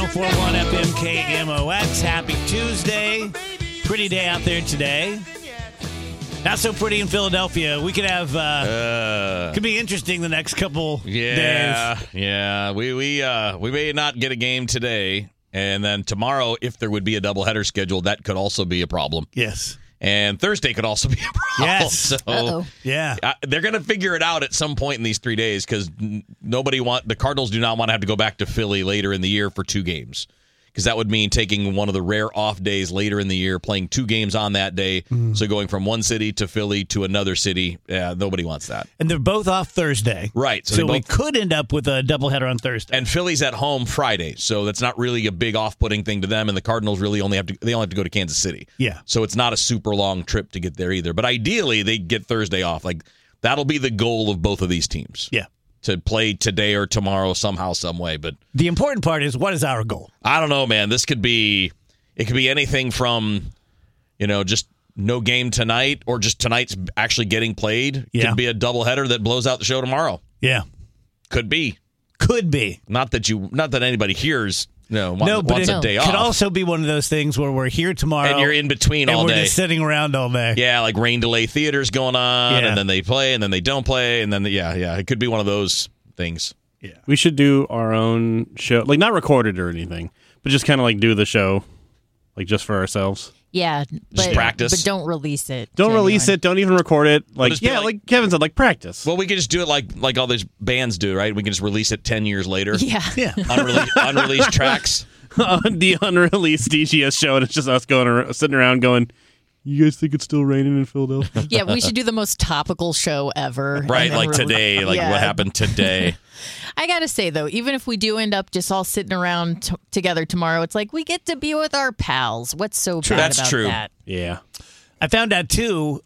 104.1 FM KMOX. Happy Tuesday. Pretty day out there today. Not so pretty in Philadelphia. We could have, could be interesting the next couple days. Yeah. We may not get a game today. And then tomorrow, if there would be a doubleheader scheduled, that could also be a problem. Yes. And Thursday could also be a problem. Yes. So, yeah. They're going to figure it out at some point in these 3 days because the Cardinals do not want to have to go back to Philly later in the year for 2 games. Because that would mean taking one of the rare off days later in the year, playing 2 games on that day. So going from one city to Philly to another city, nobody wants that. And they're both off Thursday. Right. So we could end up with a doubleheader on Thursday. And Philly's at home Friday, so that's not really a big off-putting thing to them. And the Cardinals really only have to go to Kansas City. Yeah. So it's not a super long trip to get there either. But ideally, they get Thursday off. Like that'll be the goal of both of these teams. Yeah. To play today or tomorrow somehow, some way. But the important part is, what is our goal? I don't know, man. It could be anything from, just no game tonight or just tonight's actually getting played. Yeah. Could be a doubleheader that blows out the show tomorrow. Yeah. Could be. Not that anybody hears. Wants a day off. Could also be one of those things where we're here tomorrow and you're in between all and day. we're just sitting around all day. Yeah, like rain delay theaters going on, and then they play, and then they don't play, and then it could be one of those things. Yeah, we should do our own show, like not recorded or anything, but just kind of like do the show, like just for ourselves. Yeah, just practice, but don't release it. Don't release it. Don't even record it. Like like Kevin said, like practice. Well, we could just do it like all these bands do, right? We can just release it 10 years later. Yeah. Unreleased tracks. The unreleased DGS show, and it's just us sitting around going, you guys think it's still raining in Philadelphia? Yeah, we should do the most topical show ever. Right, like today, what happened today. I got to say, though, even if we do end up just all sitting around together tomorrow, it's like we get to be with our pals. What's so bad about that? Yeah. I found out, too,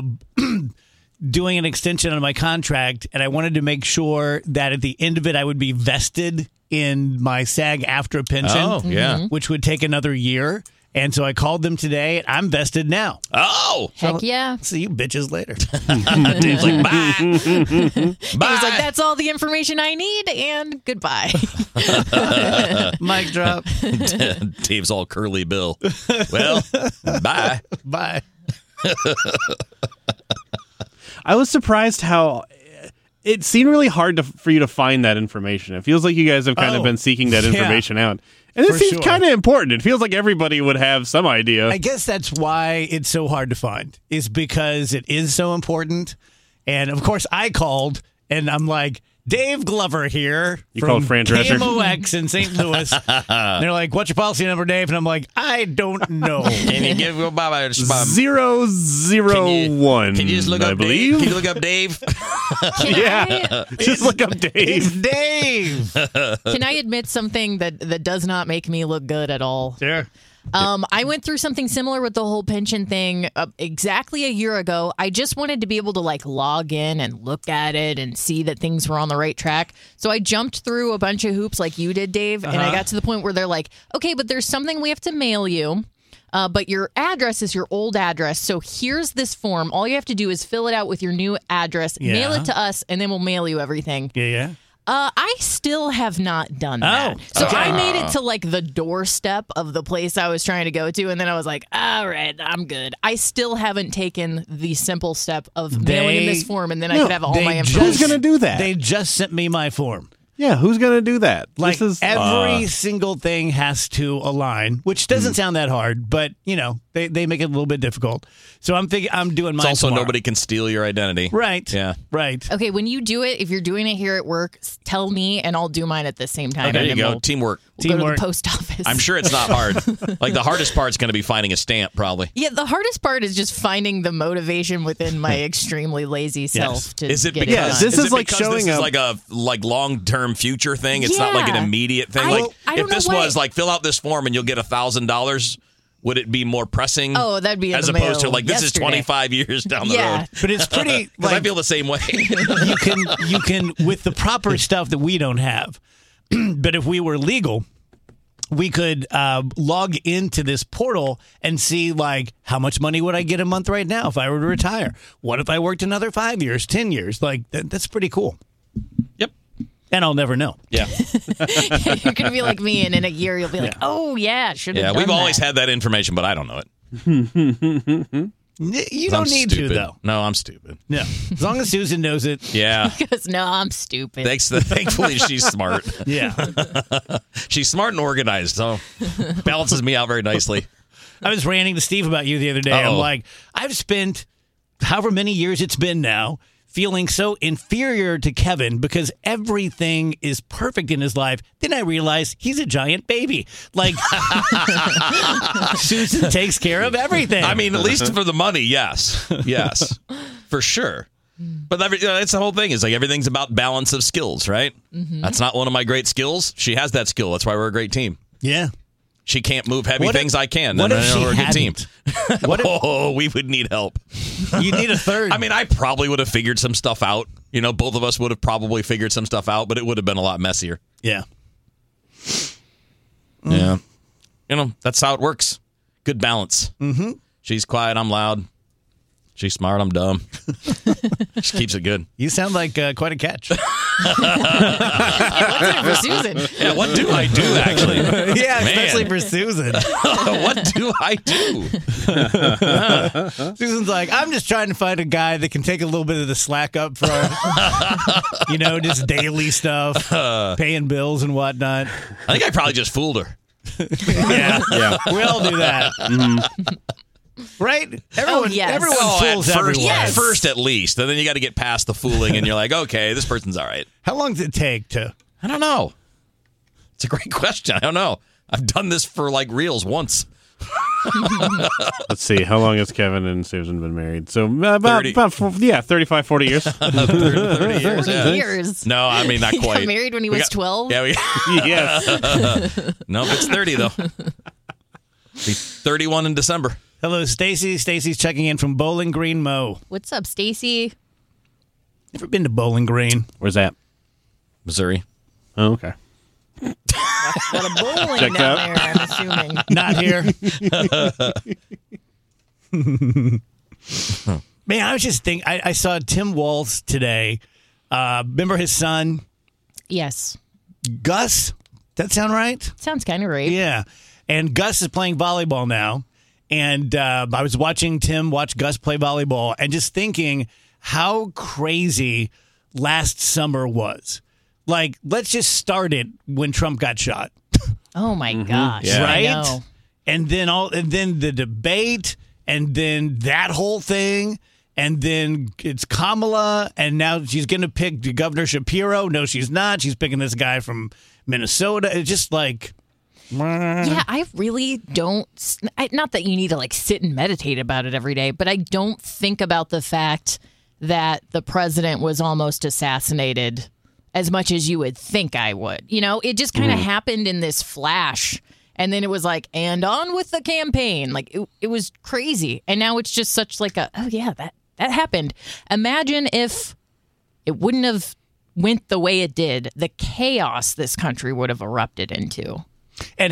doing an extension on my contract, and I wanted to make sure that at the end of it, I would be vested in my SAG-AFTRA pension, which would take another year. And so I called them today, and I'm vested now. Oh! Heck yeah. See you bitches later. Dave's like, bye. Bye. He's like, that's all the information I need, and goodbye. Mic drop. Dave's all curly bill. Well, bye. Bye. I was surprised how it seemed really hard for you to find that information. It feels like you guys have kind of been seeking that information out. And it seems kind of important. It feels like everybody would have some idea. I guess that's why it's so hard to find, is because it is so important. And, of course, I called, and I'm like, Dave Glover here. You called Fran Drescher? KMOX in St. Louis. And they're like, what's your policy number, Dave? And I'm like, I don't know. Can you give 001? Can you just look up Dave? Can you look up Dave? Just look up Dave. It's Dave. Can I admit something that does not make me look good at all? Sure. I went through something similar with the whole pension thing exactly a year ago. I just wanted to be able to log in and look at it and see that things were on the right track. So I jumped through a bunch of hoops like you did, Dave, and I got to the point where they're like, okay, but there's something we have to mail you. But your address is your old address. So here's this form. All you have to do is fill it out with your new address, mail it to us, and then we'll mail you everything. Yeah. I still have not done that. So I made it to the doorstep of the place I was trying to go to, and then I was like, all right, I'm good. I still haven't taken the simple step of mailing in this form, and then I could have all my information. Who's going to do that? They just sent me my form. Yeah, who's going to do that? Every single thing has to align, which doesn't sound that hard, but, they make it a little bit difficult. So I'm thinking I'm doing mine also tomorrow. Nobody can steal your identity. Right. Yeah. Right. Okay, when you do it, if you're doing it here at work, tell me, and I'll do mine at the same time. Okay, there you go. We'll Teamwork. go to the post office. I'm sure it's not hard. The hardest part's going to be finding a stamp, probably. Yeah, the hardest part is just finding the motivation within my extremely lazy self to is it get because, it done. This is like because showing this up is like a long-term future thing? It's not like an immediate thing? I don't if this know was fill out this form and you'll get $1,000, would it be more pressing? Oh, that'd be in as the opposed mail to this is 25 years down the road. But it's pretty. Because I feel the same way. you can with the proper stuff that we don't have. But if we were legal, we could log into this portal and see how much money would I get a month right now if I were to retire? What if I worked another 5 years, 10 years? That's pretty cool. Yep. And I'll never know. Yeah. You're going to be like me, and in a year you'll be like, oh, yeah, should have done we've that. always had that information, but I don't know it. You don't need to, though. No, I'm stupid. No. As long as Susan knows it. Yeah. Because, no, I'm stupid. Thankfully, she's smart. Yeah. She's smart and organized, so balances me out very nicely. I was ranting to Steve about you the other day. Uh-oh. I'm like, I've spent however many years it's been now feeling so inferior to Kevin because everything is perfect in his life. Then I realized he's a giant baby. Like, Susan takes care of everything. I mean, at least for the money, yes. Yes, for sure. But that's the whole thing. Is like everything's about balance of skills, right? Mm-hmm. That's not one of my great skills. She has that skill. That's why we're a great team. Yeah. She can't move heavy things. I can. What if she we're a good team. Hadn't? We would need help. You need a third. I mean, I probably would have figured some stuff out. You know, both of us would have probably figured some stuff out, but it would have been a lot messier. Yeah. Yeah. You know, that's how it works. Good balance. Mm-hmm. She's quiet. I'm loud. She's smart. I'm dumb. She keeps it good. You sound like quite a catch. What's in it for Susan? Yeah, what do I do, actually? Yeah, Man. especially for Susan. What do I do? Susan's like, I'm just trying to find a guy that can take a little bit of the slack up for, just daily stuff, paying bills and whatnot. I think I probably just fooled her. Yeah. We all do that. Mm-hmm. Right? Everyone fools everyone. At first, at least. And then you got to get past the fooling, and you're like, okay, this person's all right. How long does it take to? I don't know. It's a great question. I don't know. I've done this for like reals once. Let's see. How long has Kevin and Susan been married? So about 35, 40 years. 30 years. Yeah. Years. No, I mean, not He quite. got married when he was 12? Yeah. Yes. No, it's 30, though. Be 31 in December. Hello, Stacy. Stacy's checking in from Bowling Green, Mo. What's up, Stacy? Never been to Bowling Green. Where's that? Missouri. Oh, okay. Got a bowling Checks down out. there, I'm assuming. Not here. Man, I was just thinking, I saw Tim Walz today. Remember his son, Yes. Gus? That sound right? Sounds kind of right. Yeah. And Gus is playing volleyball now. And I was watching Tim watch Gus play volleyball and just thinking how crazy last summer was. Like, let's just start it when Trump got shot. Oh, my gosh. Yeah. Right? I know. And then the debate, and then that whole thing, and then it's Kamala, and now she's going to pick Governor Shapiro. No, she's not. She's picking this guy from Minnesota. It's just like... Yeah, I really don't. Not that you need to sit and meditate about it every day, but I don't think about the fact that the president was almost assassinated as much as you would think I would. You know, it just kind of happened in this flash. And then it was like, and on with the campaign. Like, it was crazy. And now it's just such that happened. Imagine if it wouldn't have went the way it did, the chaos this country would have erupted into. And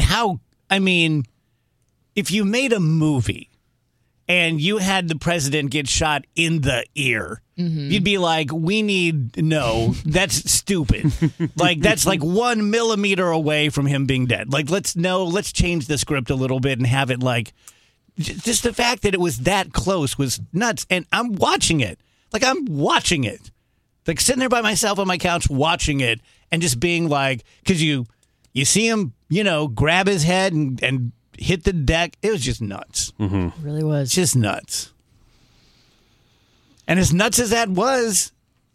if you made a movie and you had the president get shot in the ear, you'd be like, that's stupid. That's 1 millimeter away from him being dead. Let's change the script a little bit and have it just the fact that it was that close was nuts. And I'm watching it. Sitting there by myself on my couch watching it and just being because you see him, grab his head and hit the deck. It was just nuts. Mm-hmm. It really was. Just nuts. And as nuts as that was,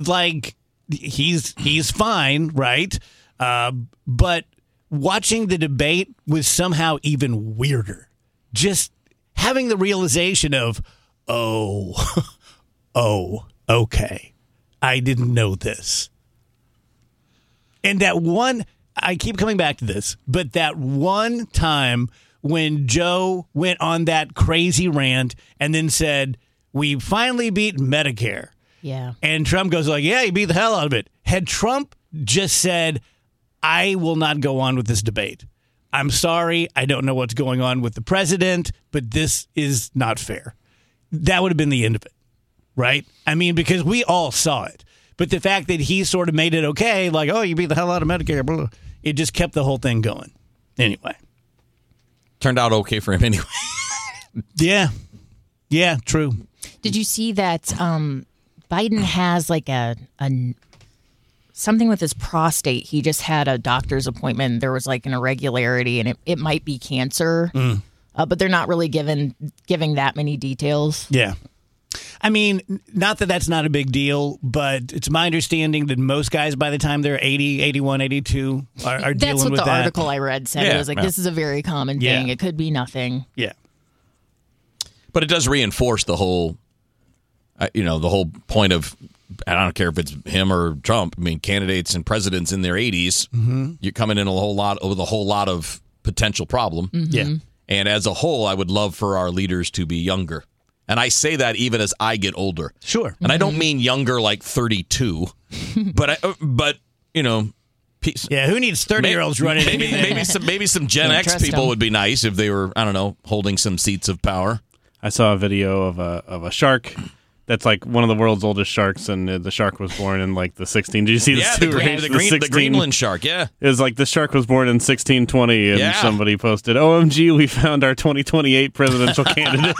he's fine, right? But watching the debate was somehow even weirder. Just having the realization of, okay, I didn't know this. And that one... I keep coming back to this, but that one time when Joe went on that crazy rant and then said, we finally beat Medicare. Yeah. And Trump goes yeah, he beat the hell out of it. Had Trump just said, I will not go on with this debate. I'm sorry. I don't know what's going on with the president, but this is not fair. That would have been the end of it, right? Because we all saw it. But the fact that he sort of made it okay, like, oh, you beat the hell out of Medicare, blah, blah, it just kept the whole thing going. Anyway. Turned out okay for him anyway. Yeah. Yeah, true. Did you see that Biden has like a something with his prostate? He just had a doctor's appointment. There was like an irregularity, and it might be cancer. But they're not really giving that many details. Yeah. I mean, not that that's not a big deal, but it's my understanding that most guys, by the time they're 80, 81, 82, are dealing with that. That's what the article I read said. It was like, this is a very common thing. Yeah. It could be nothing. Yeah. But it does reinforce the whole, the whole point of, I don't care if it's him or Trump. I mean, candidates and presidents in their 80s, you're coming in with a whole lot of potential problem. Yeah. And as a whole, I would love for our leaders to be younger. And I say that even as I get older. Sure. And I don't mean younger like 32, but yeah, who needs 30-year-olds running? Maybe some Gen X people would be nice if they were, I don't know, holding some seats of power. I saw a video of a shark that's like one of the world's oldest sharks, and the shark was born in like the 16. Did you see the Greenland shark? Yeah, it was like the shark was born in 1620, and somebody posted, "OMG, we found our 2028 presidential candidate."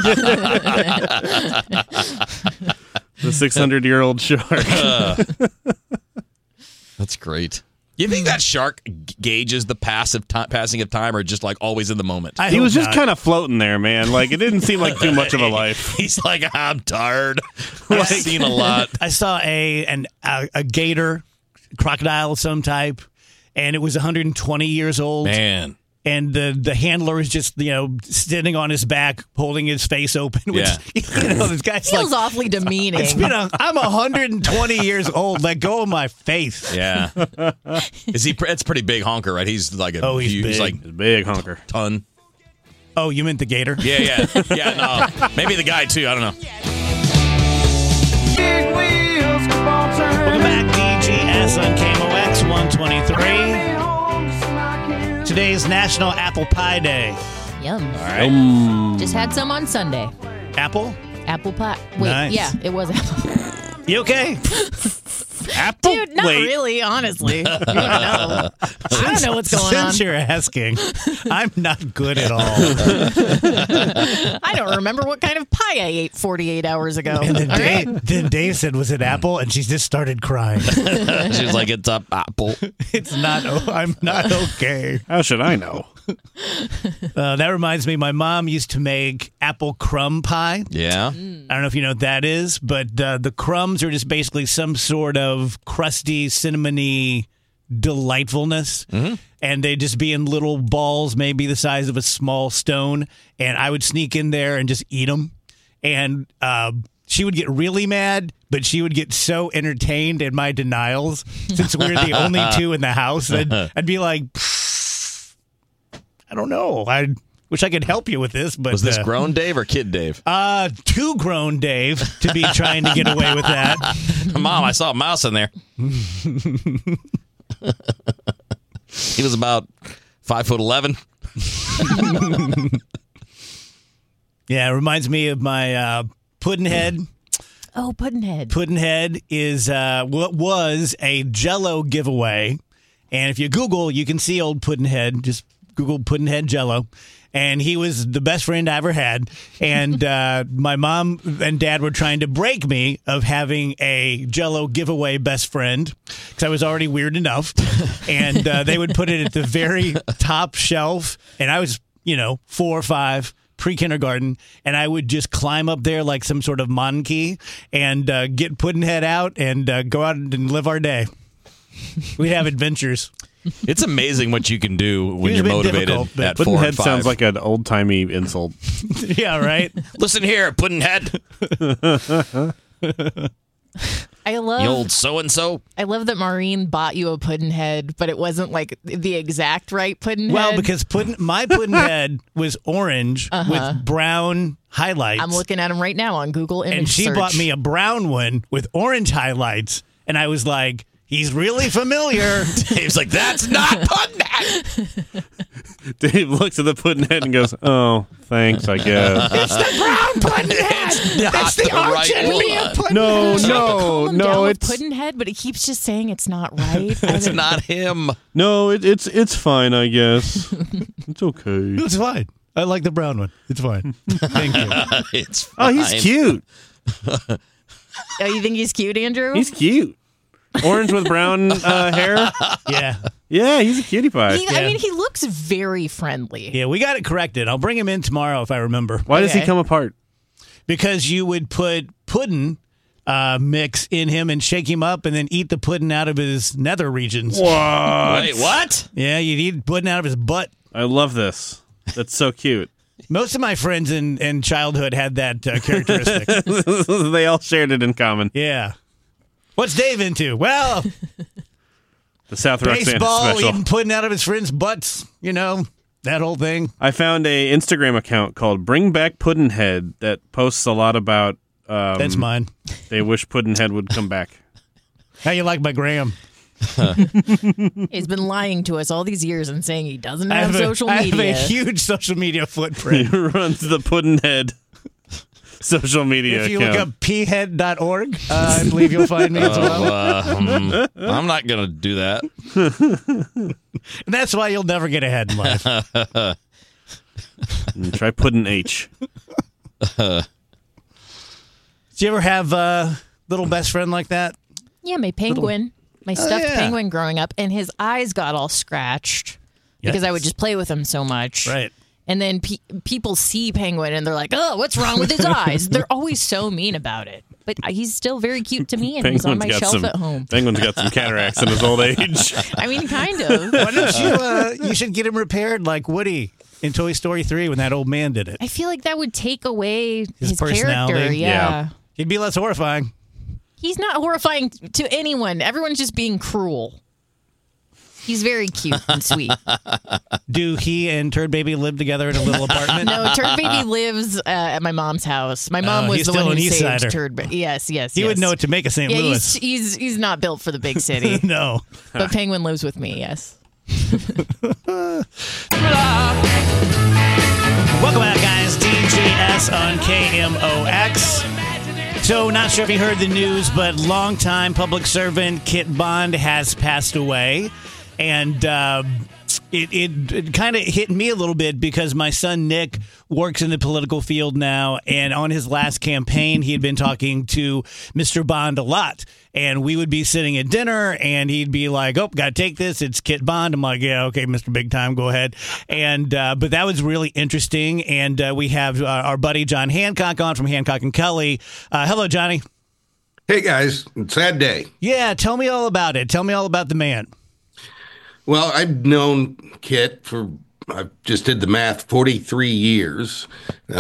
The 600-year-old shark. That's great. You think that shark gauges the passing of time, or just like always in the moment? He was just kind of floating there, man. Like, it didn't seem like too much of a life. He's like, I'm tired. I've seen a lot. I saw a gator, crocodile of some type, and it was 120 years old. Man. And the handler is just, sitting on his back, holding his face open. Which, this guy's feels awfully demeaning. I'm 120 years old. Let go of my face. Yeah. Is he? It's pretty big honker, right? He's like he's like a big honker. Ton. Oh, you meant the gator? Yeah. No, maybe the guy too. I don't know. Welcome back, DGS on KMOX 123. Today's National Apple Pie Day. Yum. All right. Just had some on Sunday. Apple? Apple pie. Wait, nice. Yeah, it was apple. You okay? Apple? Dude, not really, honestly. You don't know. I don't know what's going on. Since you're asking, I'm not good at all. I don't remember what kind of pie I ate 48 hours ago. And then Dave said, was it apple? And she just started crying. She was like, it's up apple. It's not. I'm not okay. How should I know? That reminds me, my mom used to make apple crumb pie. Yeah. I don't know if you know what that is, but the crumbs are just basically some sort of crusty, cinnamony delightfulness. Mm-hmm. And they just be in little balls, maybe the size of a small stone. And I would sneak in there and just eat them. And she would get really mad, but she would get so entertained in my denials since we were the only two in the house. I'd be like, I don't know. I wish I could help you with this, but was this grown Dave or kid Dave? Too grown Dave to be trying to get away with that. Mom, I saw a mouse in there. He was about 5'11". Yeah, it reminds me of my Puddinhead. Oh, Puddinhead. Puddinhead is what was a Jell-O giveaway, and if you Google, you can see old Puddinhead. Just Google Puddinhead Jell-O. And he was the best friend I ever had. And my mom and dad were trying to break me of having a Jell-O giveaway best friend because I was already weird enough. And they would put it at the very top shelf. And I was, 4 or 5, pre-kindergarten. And I would just climb up there like some sort of monkey and get Puddinhead out and go out and live our day. We'd have adventures. It's amazing what you can do when you're motivated at 4 and 5. Puddinhead sounds like an old-timey insult. Yeah, right? Listen here, Puddinhead. I love the old so-and-so. I love that Maureen bought you a Puddinhead, but it wasn't like the exact right Puddinhead. Well, because my Puddinhead was orange with brown highlights. I'm looking at him right now on Google Image And she search. bought me a brown one with orange highlights. And I was like, he's really familiar. Dave's like, that's not Puddinhead. Dave looks at the Puddinhead and goes, "Oh, thanks, I guess." It's the brown Puddinhead. It's the arch enemy of Puddinhead. No, it's Puddinhead, but he keeps just saying it's not right. It's not him. No, it's fine, I guess. It's okay. It's fine. I like the brown one. It's fine. Thank you. It's fine. Oh, he's cute. Oh, you think he's cute, Andrew? He's cute. Orange with brown hair. Yeah, he's a cutie pie. I mean, he looks very friendly. Yeah, we got it corrected. I'll bring him in tomorrow if I remember. Why does he come apart? Because you would put pudding mix in him and shake him up and then eat the pudding out of his nether regions. What? Wait, what? Yeah, you'd eat pudding out of his butt. I love this. That's so cute. Most of my friends in childhood had that characteristic. They all shared it in common. Yeah. What's Dave into? Well, the South Roxanne baseball, special. eating pudding out of his friends' butts, that whole thing. I found a Instagram account called Bring Back Puddinhead that posts a lot about... That's mine. They wish Puddinhead would come back. How you like my Graham? He's been lying to us all these years and saying he doesn't have social media. I have a huge social media footprint. He runs the Puddinhead social media If you account. look up phead.org, I believe you'll find me as well. I'm not going to do that. And that's why you'll never get ahead in life. Try Puddin' H. Did you ever have a little best friend like that? Yeah, my penguin. My stuffed penguin growing up, and his eyes got all scratched because I would just play with him so much. Right. And then people see Penguin, and they're like, "Oh, what's wrong with his eyes?" They're always so mean about it. But he's still very cute to me, and he's on my shelf at home. Penguin's got some cataracts in his old age. I mean, kind of. Why don't you should get him repaired like Woody in Toy Story 3 when that old man did it. I feel like that would take away his personality. character. Yeah. He'd be less horrifying. He's not horrifying to anyone. Everyone's just being cruel. He's very cute and sweet. Do he and Turd Baby live together in a little apartment? No, Turd Baby lives at my mom's house. My mom was the one who saved Turd Baby. Yes. He would know what to make of St. Louis. He's not built for the big city. No. But Penguin lives with me, yes. Welcome back, guys. DGS on KMOX. So, not sure if you heard the news, but longtime public servant Kit Bond has passed away. And it kind of hit me a little bit because my son Nick works in the political field now. And on his last campaign, he had been talking to Mr. Bond a lot. And we would be sitting at dinner, and he'd be like, "Oh, gotta take this. It's Kit Bond." I'm like, "Yeah, okay, Mr. Big Time, go ahead." And but that was really interesting. And we have our buddy John Hancock on from Hancock and Kelly. Hello, Johnny. Hey guys, sad day. Yeah, tell me all about it. Tell me all about the man. Well, I've known Kit I just did the math, 43 years.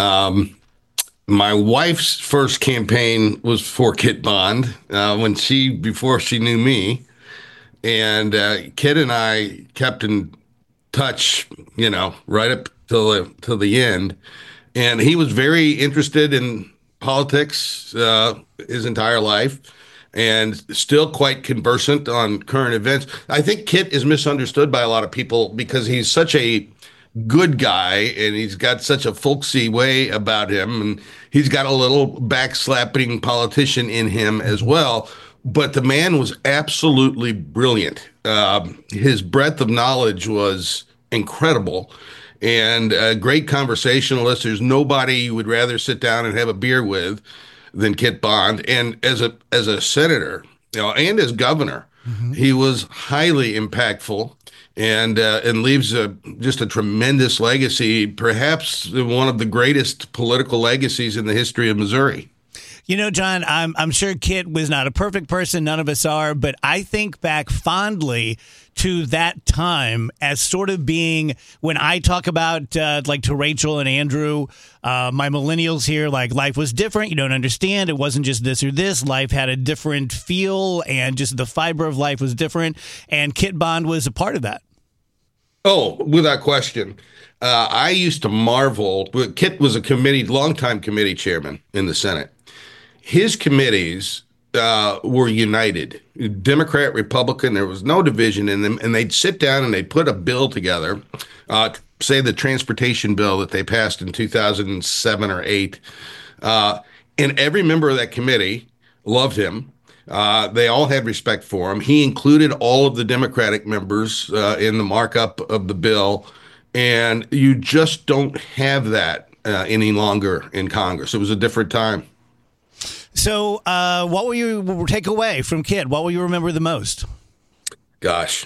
My wife's first campaign was for Kit Bond before she knew me. And Kit and I kept in touch, right up till the end. And he was very interested in politics his entire life and still quite conversant on current events. I think Kit is misunderstood by a lot of people because he's such a good guy and he's got such a folksy way about him, and he's got a little backslapping politician in him as well. But the man was absolutely brilliant. His breadth of knowledge was incredible and a great conversationalist. There's nobody you would rather sit down and have a beer with than Kit Bond. And as a senator, and as governor, he was highly impactful and leaves just a tremendous legacy, perhaps one of the greatest political legacies in the history of Missouri. John, I'm sure Kit was not a perfect person. None of us are. But I think back fondly to that time as sort of being, when I talk about like to Rachel and Andrew, my millennials here, like life was different. You don't understand. It wasn't just this or this. Life had a different feel and just the fiber of life was different. And Kit Bond was a part of that. Oh, without question. I used to marvel. Kit was a longtime committee chairman in the Senate. His committees were united, Democrat, Republican. There was no division in them. And they'd sit down and they'd put a bill together say, the transportation bill that they passed in 2007 or 8. And every member of that committee loved him. They all had respect for him. He included all of the Democratic members in the markup of the bill. And you just don't have that any longer in Congress. It was a different time. So what will you take away from Kit? What will you remember the most? Gosh,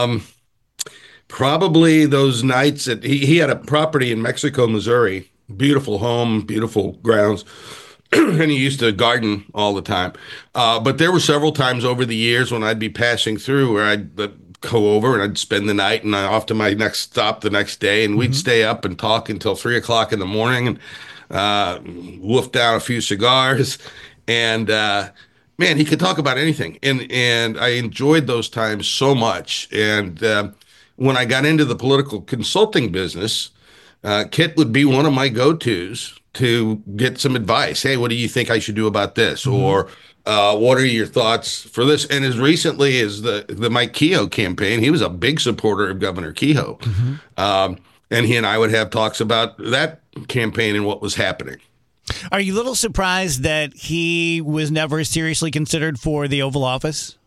probably those nights that he had a property in Mexico, Missouri, beautiful home, beautiful grounds, and he used to garden all the time. But there were several times over the years when I'd be passing through where I'd go over and I'd spend the night and off to my next stop the next day, and we'd stay up and talk until 3:00 in the morning and wolf down a few cigars. And man, he could talk about anything, and I enjoyed those times so much. And when I got into the political consulting business, Kit would be one of my go-tos to get some advice. Hey, what do you think I should do about this? Or what are your thoughts for this? And as recently as the Mike Kehoe campaign, he was a big supporter of Governor Kehoe. And he and I would have talks about that campaign and what was happening. Are you a little surprised that he was never seriously considered for the Oval Office?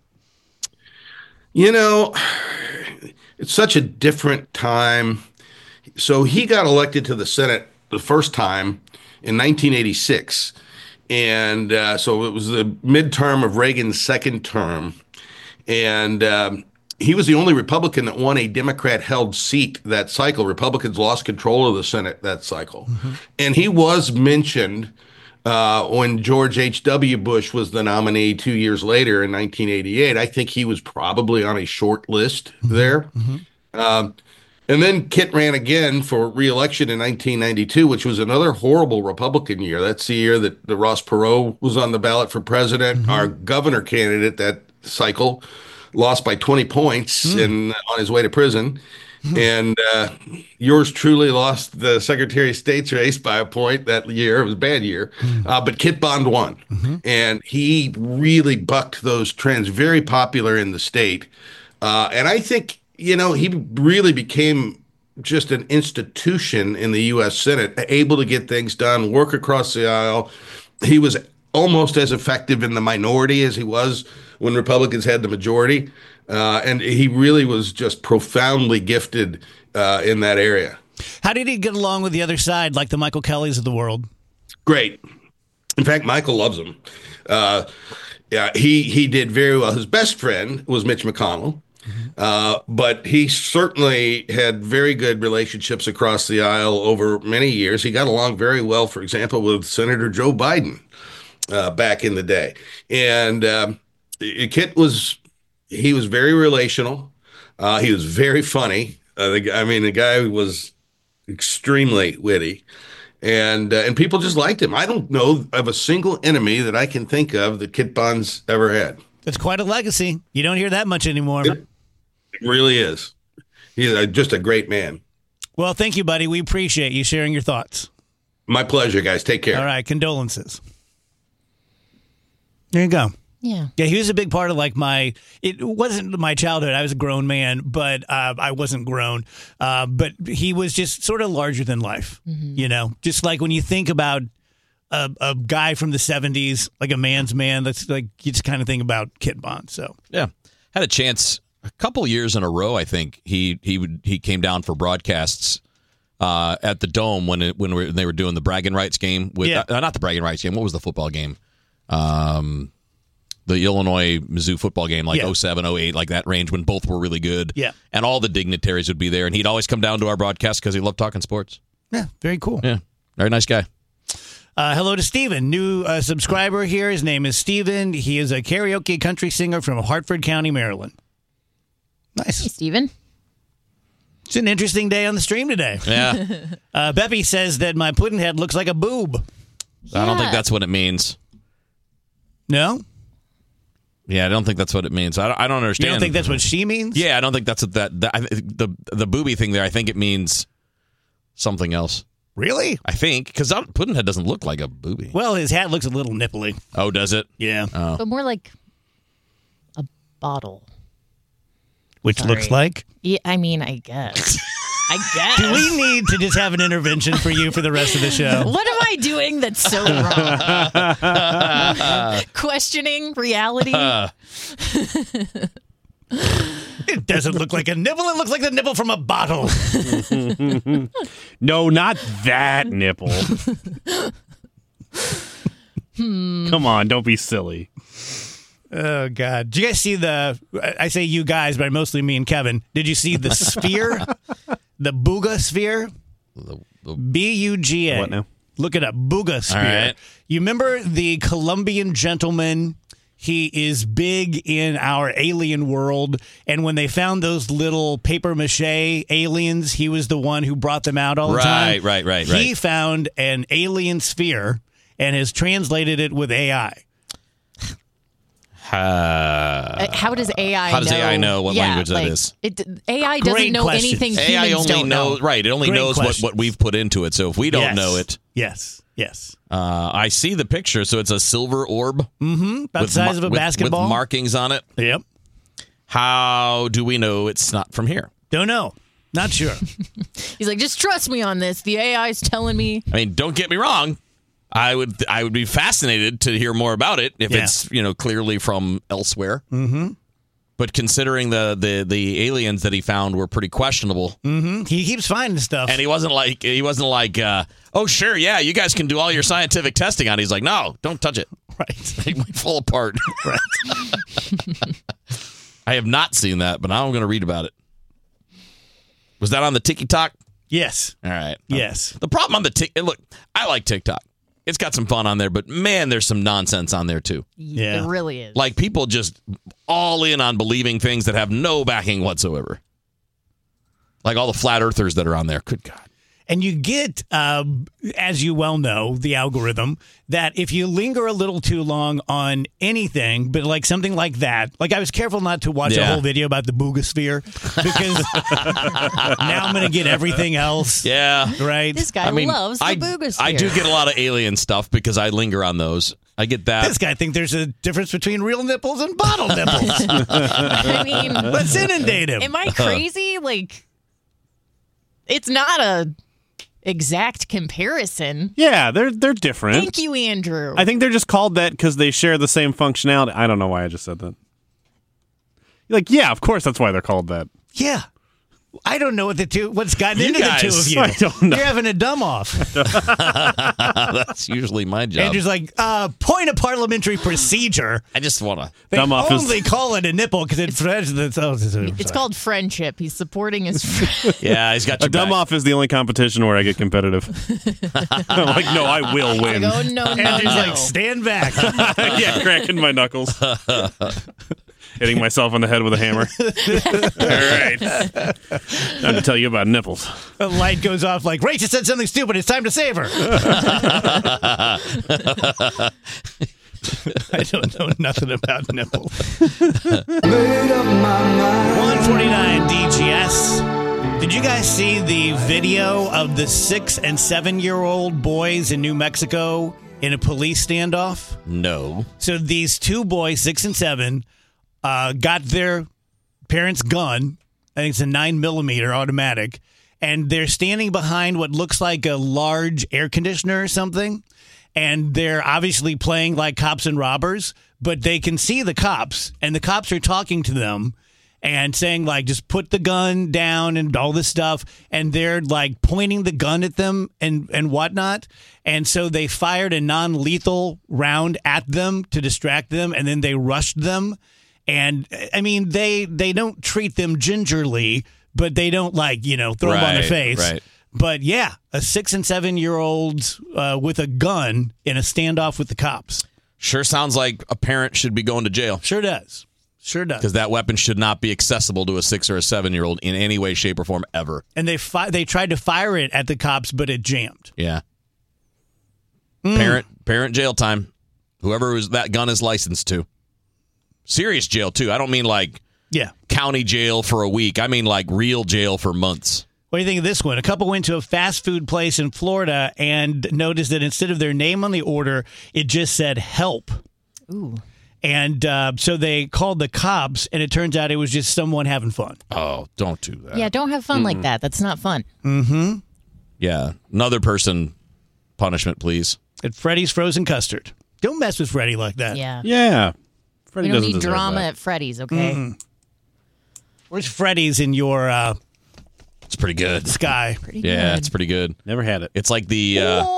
You know, it's such a different time. So he got elected to the Senate the first time in 1986. And so it was the midterm of Reagan's second term. And he was the only Republican that won a Democrat-held seat that cycle. Republicans lost control of the Senate that cycle. And he was mentioned when George H.W. Bush was the nominee 2 years later in 1988. I think he was probably on a short list there. And then Kit ran again for re-election in 1992, which was another horrible Republican year. That's the year that Ross Perot was on the ballot for president. Our governor candidate that cycle lost by 20 points on his way to prison. And yours truly lost the Secretary of State's race by a point that year. It was a bad year. But Kit Bond won. And he really bucked those trends, very popular in the state. And I think, you know, he really became just an institution in the U.S. Senate, able to get things done, work across the aisle. He was almost as effective in the minority as he was when Republicans had the majority. And he really was just profoundly gifted in that area. How did he get along with the other side, like the Michael Kellys of the world? Great. In fact, Michael loves him. Yeah, he did very well. His best friend was Mitch McConnell. But he certainly had very good relationships across the aisle over many years. He got along very well, for example, with Senator Joe Biden back in the day. And Kit was very relational. He was very funny. The guy was extremely witty. And people just liked him. I don't know of a single enemy that I can think of that Kit Bond's ever had. That's quite a legacy. You don't hear that much anymore. It really is. He's just a great man. Well, thank you, buddy. We appreciate you sharing your thoughts. My pleasure, guys. Take care. All right. Condolences. There you go. Yeah. Yeah, he was a big part of it wasn't my childhood. I was a grown man, but I wasn't grown. But he was just sort of larger than life, you know, just like when you think about a guy from the 70s, like a man's man, that's like, you just kind of think about Kit Bond. So, yeah, had a chance a couple years in a row. I think he came down for broadcasts at the Dome when they were doing the bragging rights game with not the bragging rights game. What was the football game? The Illinois-Mizzou football game, 07, 08, like that range when both were really good. Yeah. And all the dignitaries would be there. And he'd always come down to our broadcast because he loved talking sports. Yeah, very cool. Yeah, very nice guy. Hello to Steven, new subscriber here. His name is Steven. He is a karaoke country singer from Hartford County, Maryland. Nice. Hey, Steven. It's an interesting day on the stream today. Yeah. Beppy says that my pudding head looks like a boob. Yeah. I don't think that's what it means. No? Yeah, I don't think that's what it means. I don't understand. You don't think that's what she means? Yeah, I don't think that's what the booby thing there. I think it means something else. Really? I think, because Puddinhead doesn't look like a booby. Well, his hat looks a little nipply. Oh, does it? Yeah. Oh. But more like a bottle. Which looks like? Yeah, I mean, I guess. I guess. Do we need to just have an intervention for you for the rest of the show? What am I doing that's so wrong? Questioning reality. It doesn't look like a nipple. It looks like the nipple from a bottle. No, not that nipple. Come on, don't be silly. Oh, God. Did you guys see I say you guys, but I mostly mean Kevin. Did you see the sphere? The Bugha sphere? Buga. What now? Look it up. Bugha sphere. right. You remember the Colombian gentleman? He is big in our alien world. And when they found those little paper mache aliens, he was the one who brought them out all the time. Right. He found an alien sphere and has translated it with AI. How does AI know what language that is? AI doesn't Great know question. anything AI humans only don't know. Right. It only Great knows question. what we've put into it. So if we don't know it. Yes. I see the picture. So it's a silver orb. Mm-hmm. About the size of a basketball. With markings on it. Yep. How do we know it's not from here? Don't know. Not sure. He's like, just trust me on this. The AI's telling me. I mean, don't get me wrong. I would be fascinated to hear more about it if it's clearly from elsewhere. Mm-hmm. But considering the aliens that he found were pretty questionable, He keeps finding stuff, and he wasn't like oh sure, yeah, you guys can do all your scientific testing on it. He's like, no, don't touch it. right? It might fall apart. Right. I have not seen that, but now I'm going to read about it. Was that on the TikTok? Yes. All right. Yes. The problem on the look, I like TikTok. It's got some fun on there, but man, there's some nonsense on there too. Yeah. It really is. Like people just all in on believing things that have no backing whatsoever. Like all the flat earthers that are on there. Good God. And you get, as you well know, the algorithm, that if you linger a little too long on anything, but like something like that, like I was careful not to watch a whole video about the Bugha sphere because now I'm going to get everything else. Yeah. Right? This guy loves the Bugha sphere. I do get a lot of alien stuff because I linger on those. I get that. This guy thinks there's a difference between real nipples and bottle nipples. I mean, let's inundate him. Am I crazy? Like, it's not a exact comparison. Yeah, they're different. Thank you, Andrew. I think they're just called that because they share the same functionality. I don't know why I just said that. You're like, yeah, of course that's why they're called that. Yeah. I don't know what's gotten into guys, the two of you. I don't know. You're having a dumb off. That's usually my job. Andrew's like, point of parliamentary procedure. I just want to. They Dumb off is- only call it a nipple because it's called friendship. He's supporting his friend. Yeah, he's got your A dumb back. off is the only competition where I get competitive. I'm like, no, I will win. Like, oh, no. Andrew's like, stand back. Yeah, cracking my knuckles. Hitting myself on the head with a hammer. All right. Time to tell you about nipples. The light goes off like, Rachel said something stupid. It's time to save her. I don't know nothing about nipples. 149 DGS. Did you guys see the video of the 6 and 7-year-old boys in New Mexico in a police standoff? No. So these two boys, 6 and 7, got their parents' gun. I think it's a 9mm automatic. And they're standing behind what looks like a large air conditioner or something. And they're obviously playing like cops and robbers, but they can see the cops. And the cops are talking to them and saying, like, just put the gun down and all this stuff. And they're, like, pointing the gun at them and whatnot. And so they fired a non-lethal round at them to distract them, and then they rushed them. And, I mean, they don't treat them gingerly, but they don't, like, throw them on the face. Right. But, yeah, a 6 and 7-year-old with a gun in a standoff with the cops. Sure sounds like a parent should be going to jail. Sure does. Sure does. Because that weapon should not be accessible to a 6 or a 7-year-old in any way, shape, or form ever. And they tried to fire it at the cops, but it jammed. Yeah. Parent jail time. Whoever that gun is licensed to. Serious jail, too. I don't mean like county jail for a week. I mean like real jail for months. What do you think of this one? A couple went to a fast food place in Florida and noticed that instead of their name on the order, it just said help. Ooh. And so they called the cops, and it turns out it was just someone having fun. Oh, don't do that. Yeah, don't have fun like that. That's not fun. Mm-hmm. Yeah. Another person punishment, please. At Freddy's Frozen Custard. Don't mess with Freddy like that. Yeah. Yeah. Freddy We don't doesn't need deserve drama that. at Freddy's, okay? Mm-hmm. Where's Freddy's in your It's pretty good. sky? Pretty Yeah, good. it's pretty good. Never had it. It's like the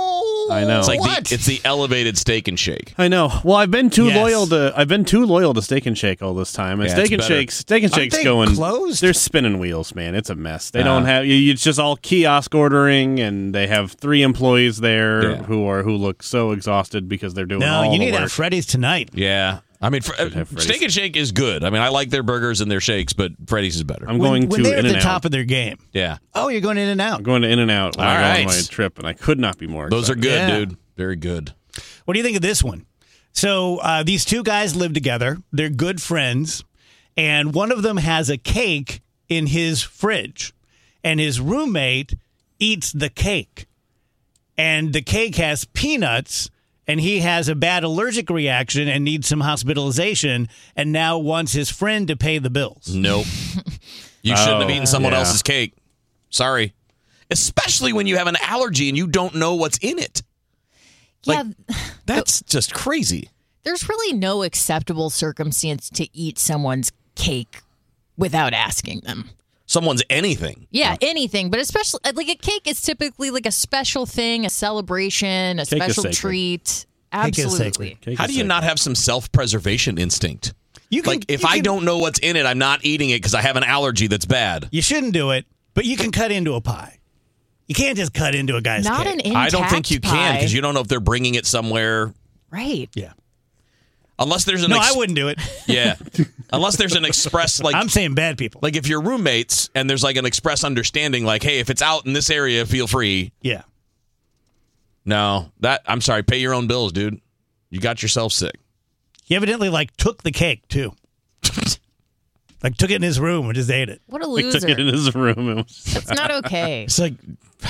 I know. it's like What? it's the elevated Steak and Shake. I know. Well, I've been too Yes. loyal to Steak and Shake all this time. And Yeah, Steak it's and better. Shake's Aren't they going closed? They're spinning wheels, man. It's a mess. They don't have. It's just all kiosk ordering, and they have 3 employees there Yeah. who look so exhausted because they're doing No, all you the need to work. have Freddy's tonight. Yeah. I mean, have Freddy's. Steak and Shake is good. I mean, I like their burgers and their shakes, but Freddy's is better. I'm going when to they're at the In-N-Out. top of their game. Yeah. Oh, you're going in and out. I'm going to In-N-Out when All I go on right. my trip, and I could not be more. Those are excited. good, Yeah. dude. Very good. What do you think of this one? So these 2 guys live together. They're good friends. And one of them has a cake in his fridge. And his roommate eats the cake. And the cake has peanuts. And he has a bad allergic reaction and needs some hospitalization. And now wants his friend to pay the bills. Nope. You shouldn't have eaten someone yeah. else's cake. Sorry. Especially when you have an allergy and you don't know what's in it. Yeah, That's just crazy. there's really no acceptable circumstance to eat someone's cake without asking them. Someone's anything. Yeah, anything, but especially like a cake is typically like a special thing, a celebration, a Cake is special sacred. treat. Cake is Absolutely. sacred. Cake How is do you sacred. not have some self-preservation instinct? You can, Like, if you I can- don't know what's in it, I'm not eating it because I have an allergy that's bad. You shouldn't do it, but you can cut into a pie. You can't just cut into a guy's Not cake. an intact I don't think you can pie. because you don't know if they're bringing it somewhere. Right. Yeah. Unless there's an No, I wouldn't do it. Yeah. Unless there's an express like I'm saying bad people. like if you're roommates and there's like an express understanding like, hey, if it's out in this area, feel free. Yeah. No, I'm sorry, pay your own bills, dude. You got yourself sick. He evidently took the cake too. Took it in his room and just ate it. What a He took loser. it in his room. It was- That's not okay. It's like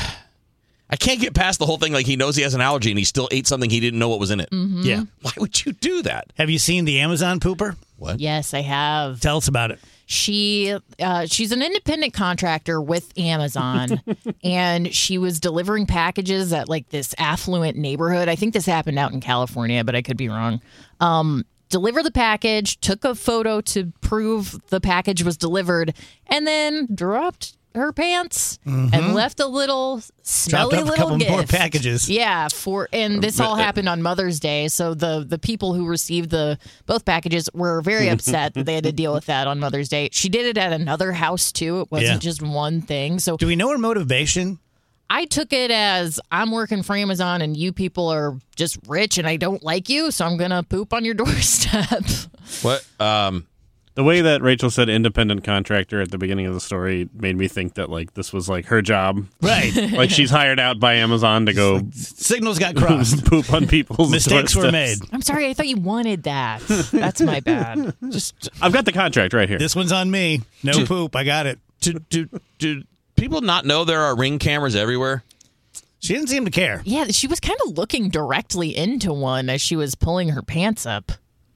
I can't get past the whole thing. Like he knows he has an allergy and he still ate something he didn't know what was in it. Mm-hmm. Yeah. Why would you do that? Have you seen the Amazon pooper? What? Yes, I have. Tell us about it. She's an independent contractor with Amazon, and she was delivering packages at like this affluent neighborhood. I think this happened out in California, but I could be wrong. Deliver the package, took a photo to prove the package was delivered, and then dropped her pants and left a little smelly Dropped off a little couple gift. more packages. Yeah, and this all happened on Mother's Day, so the people who received both packages were very upset that they had to deal with that on Mother's Day. She did it at another house too. It wasn't Yeah. just one thing. So Do we know her motivation? I took it as I'm working for Amazon and you people are just rich and I don't like you, so I'm gonna poop on your doorstep. What? The way that Rachel said independent contractor at the beginning of the story made me think that this was her job. Right. Like she's hired out by Amazon to go Signals got crossed. poop on people's Mistakes were doorsteps. made. I'm sorry, I thought you wanted that. That's my bad. I've got the contract right here. This one's on me. No poop. I got it. Do people not know there are Ring cameras everywhere? She didn't seem to care. Yeah, she was kind of looking directly into one as she was pulling her pants up.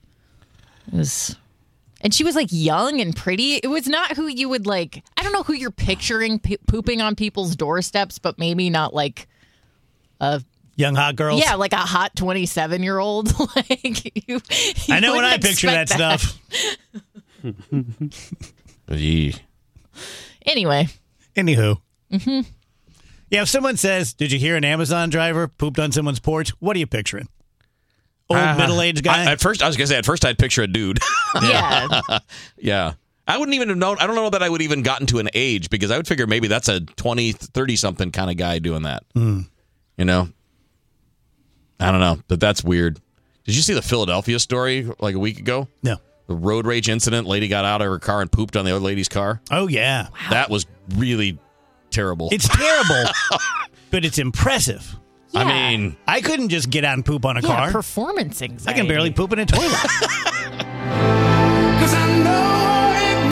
And she was young and pretty. It was not who you would I don't know who you're picturing pooping on people's doorsteps, but maybe not a Young hot girls. yeah, like a hot 27-year-old. You I know when I wouldn't picture that expect stuff. Anyway, Anywho. Mm-hmm. Yeah, if someone says, "Did you hear an Amazon driver pooped on someone's porch?" What are you picturing? Old middle-aged guy? At first I'd picture a dude. yeah. Yeah. I wouldn't even have known. I don't know that I would even gotten to an age because I would figure maybe that's a 20, 30-something kind of guy doing that. You know? I don't know. But that's weird. Did you see the Philadelphia story a week ago? No. The road rage incident. Lady got out of her car and pooped on the other lady's car. Oh, yeah. That was really terrible. It's terrible, but it's impressive. I Yeah. mean, I couldn't just get out and poop on a Yeah, car. performance anxiety. I can barely poop in a toilet.